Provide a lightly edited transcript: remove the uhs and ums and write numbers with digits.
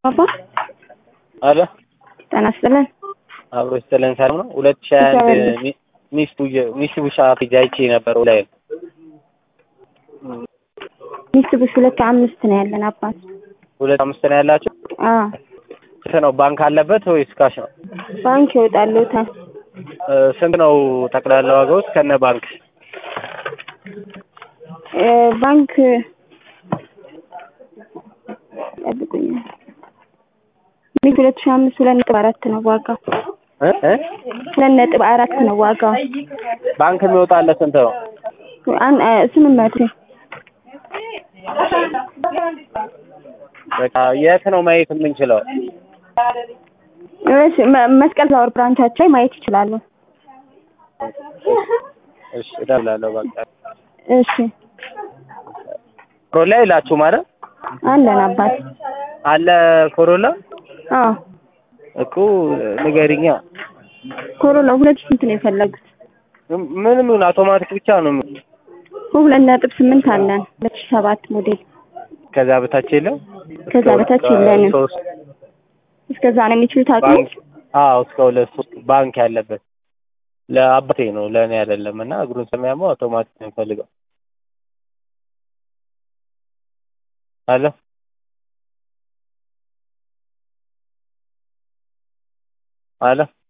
አባ አለ ጤና ይስጥልን። አብሮ ይስጥልን። ሰላም ነው። 2021 ሚስቡሻ ፍጃይቼ ነበር ላይ ሚስቡሽ 25 ነው ያለን አባት 25 ነው ያላችሁ? ስንት ነው? ባንክ አለበት ወይስ ካሽ ነው? ባንክ ይወጣልዎታል። ስንት ነው ጠቅላላ ዋጋው ከነ ባንክ? ባንክ ያድቁኝ 2005 2.4 ነው ዋጋው። 2.4 ነው ዋጋው። ባንክ የሚወጣለት ስንት ነው? 800። በቃ የት ነው ማየት የምንችለው? እሺ መስቀል ፍላወር ብራንቻችን ማየት ይችላሉ። እሺ እደውላለሁ በቃ። እሺ ኮሮላ ይላችሁ ማለት አለን አባት አለ ኮሮላ? አዎ እኮ ንገሪኛ። ኮሮላ 2 ስንት ነው የፈለጉት? ምንም አውቶማቲክ ብቻ ነው። 2.8 አለን 2007 ሞዴል። ከዛ በታች የለም? ከዛ በታች የለንም። እስከዛ ነው የሚችሉት አቅሙ? አዎ እስከ 2 ባንክ ያለበት ለአባቴ ነው ለኔ አይደለም። እና እግሩን ስለሚያመው አውቶማቲክ ነው የሚፈልገው። አለ አለ